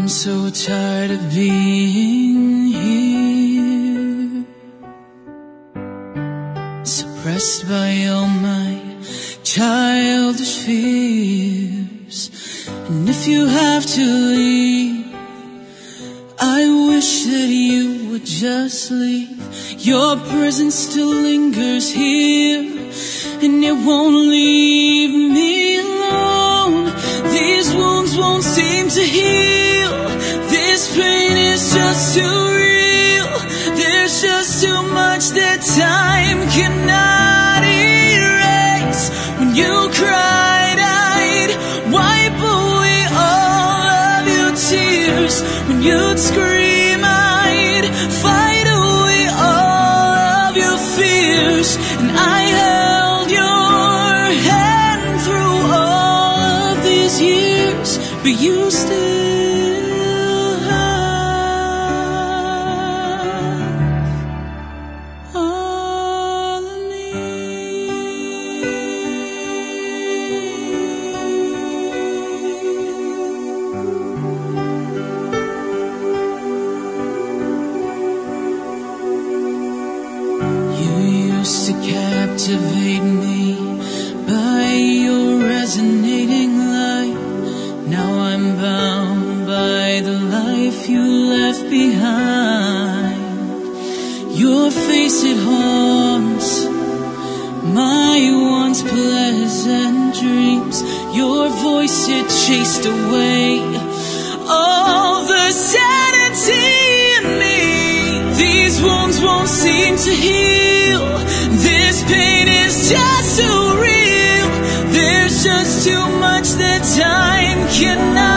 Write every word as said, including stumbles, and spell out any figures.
I'm so tired of being here, suppressed by all my childish fears. And if you have to leave, I wish that you would just leave. Your presence still lingers here, and it won't leave me alone. These wounds won't seem to heal. This pain is just too real. There's just too much that time cannot erase. When you cried, I'd wipe away all of your tears. When you'd scream, I'd fight away all of your fears. And I held your hand through all of these years, but you still have all of me. You used to captivate me by your resonating light. Now I'm bound by the life you left behind. Your face, it haunts my once pleasant dreams. Your voice, it chased away all the sanity in me. These wounds won't seem to heal. This pain is just too real. There's just too much that time cannot